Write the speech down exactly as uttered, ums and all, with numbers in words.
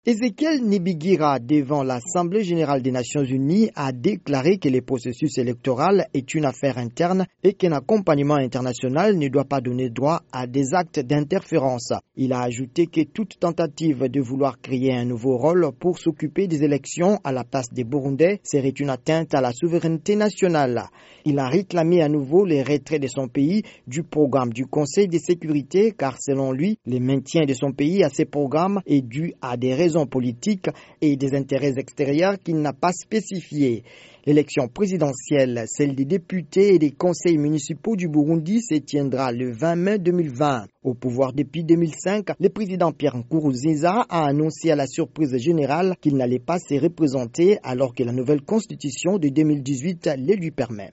Ezekiel Nibigira, devant l'Assemblée générale des Nations unies, a déclaré que le processus électoral est une affaire interne et qu'un accompagnement international ne doit pas donner droit à des actes d'interférence. Il a ajouté que toute tentative de vouloir créer un nouveau rôle pour s'occuper des élections à la place des Burundais serait une atteinte à la souveraineté nationale. Il a réclamé à nouveau le retrait de son pays du programme du Conseil de sécurité car selon lui, le maintien de son pays à ces programmes est dû à des raisons politiques et des intérêts extérieurs qu'il n'a pas spécifiés. L'élection présidentielle, celle des députés et des conseils municipaux du Burundi, se tiendra le vingt mai deux mille vingt. Au pouvoir depuis deux mille cinq, le président Pierre Nkurunziza a annoncé à la surprise générale qu'il n'allait pas se représenter alors que la nouvelle constitution de deux mille dix-huit le lui permet.